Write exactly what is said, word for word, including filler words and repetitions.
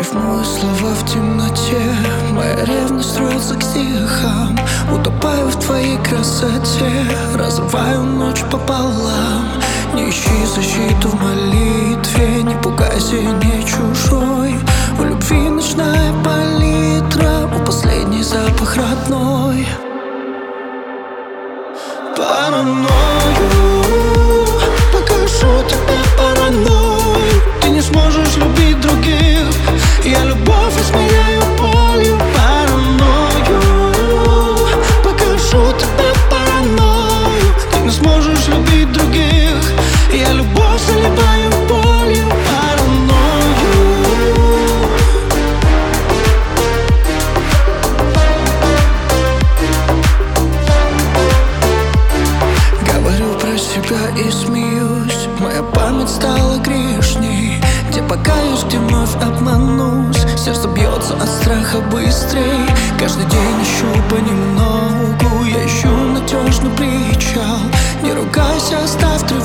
рифмую слова в темноте. Моя ревность рвется к стихам. Утопаю в твоей красоте, разрываю ночь пополам. Не ищи защиту в молитве, не пугайся, не чужой. У любви ночная палитра, у последний запах родной. Паранойю, покажу тебе паранойю. Ты не сможешь любить других, я любовь измеряю болью. Паранойю, покажу тебе паранойю. Ты не сможешь любить других, я любовь заливаю болью. Паранойю. Говорю про себя и смеюсь, моя память стала грешней. Где покаюсь, где вновь обманусь, сердце бьется от страха быстрей. Каждый день ищу понемногу, я ищу надежный причал. Не ругайся, оставь тревогу.